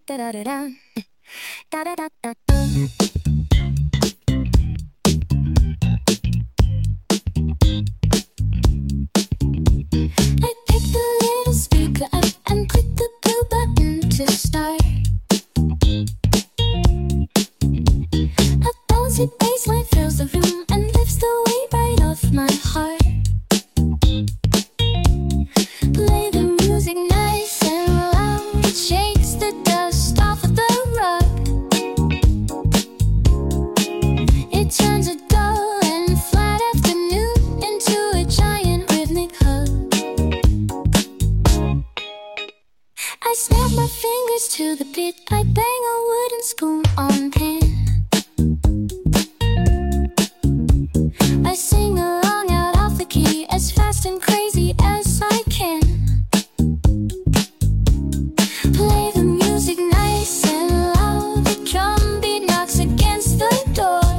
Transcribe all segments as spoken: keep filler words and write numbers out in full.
da da da da da da da da. I picked the little speaker up and clicked the blue button to start. A bouncy bassline fills the room and lifts the weight right off my heart. Play the music nice and loud, it shakes the dust off of the rug. It turns a dull and flat afternoon into a giant rhythmic hug. I snap my fingers to the beat, I bang a wooden spoon on pan. I sing along out off the key as fast and crazy as I can. Play the music nice and loud, the drum beat knocks against the door.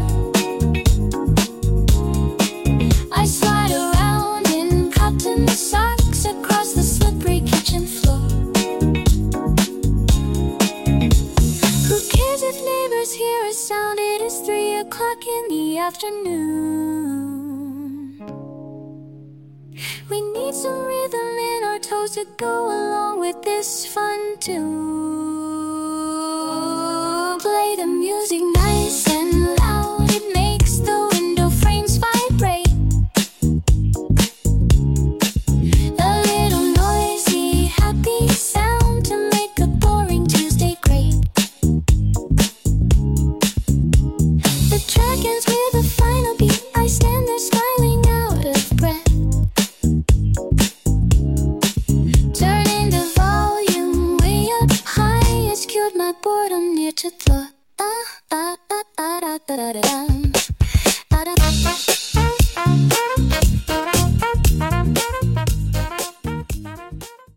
I slide around in cotton socks across the slippery kitchen floor. Who cares if neighbors hear a sound? It is three o'clock in the afternoon. We need some rhythm in our toes to go along with this fun tune. Play the music nice and loud, it makes the window frames vibrate. A little noisy, happy sound to make a boring Tuesday great. The track ends with a final beat, I stand there smiling out of breath. Turning the volume way up high, it's cured my boredom near to the da da da da da da da da da da da.